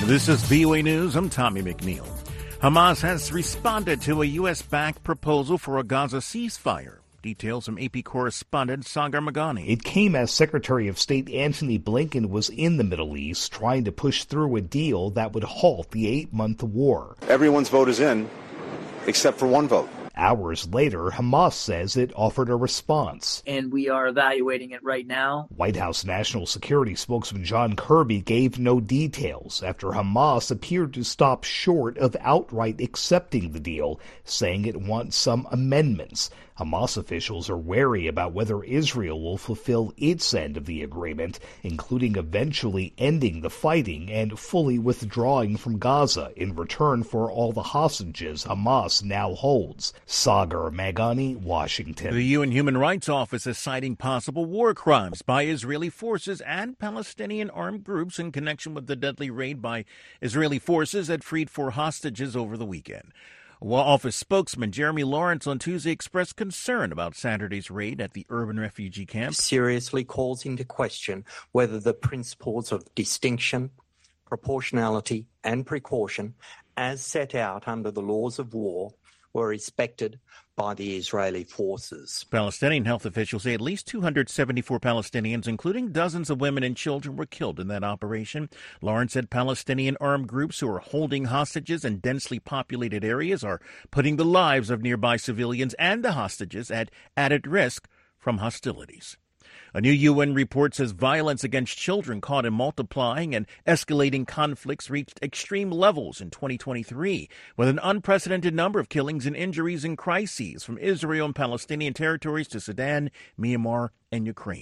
This is VOA News. I'm Tommy McNeil. Hamas has responded to a U.S.-backed proposal for a Gaza ceasefire. Details from AP correspondent Sagar Magani. It came as Secretary of State Antony Blinken was in the Middle East trying to push through a deal that would halt the 8-month war. Everyone's vote is in, except for one vote. Hours later, Hamas says it offered a response. And we are evaluating it right now. White House National Security spokesman John Kirby gave no details after Hamas appeared to stop short of outright accepting the deal, saying it wants some amendments. Hamas officials are wary about whether Israel will fulfill its end of the agreement, including eventually ending the fighting and fully withdrawing from Gaza in return for all the hostages Hamas now holds. Sagar Magani, Washington. The UN Human Rights Office is citing possible war crimes by Israeli forces and Palestinian armed groups in connection with the deadly raid by Israeli forces that freed 4 hostages over the weekend. Office spokesman Jeremy Lawrence on Tuesday expressed concern about Saturday's raid at the urban refugee camp. Seriously calls into question whether the principles of distinction, proportionality and precaution, as set out under the laws of war, were respected by the Israeli forces. Palestinian health officials say at least 274 Palestinians, including dozens of women and children, were killed in that operation. Lawrence said Palestinian armed groups who are holding hostages in densely populated areas are putting the lives of nearby civilians and the hostages at added risk from hostilities. A new UN report says violence against children caught in multiplying and escalating conflicts reached extreme levels in 2023, with an unprecedented number of killings and injuries and crises from Israel and Palestinian territories to Sudan, Myanmar, and Ukraine.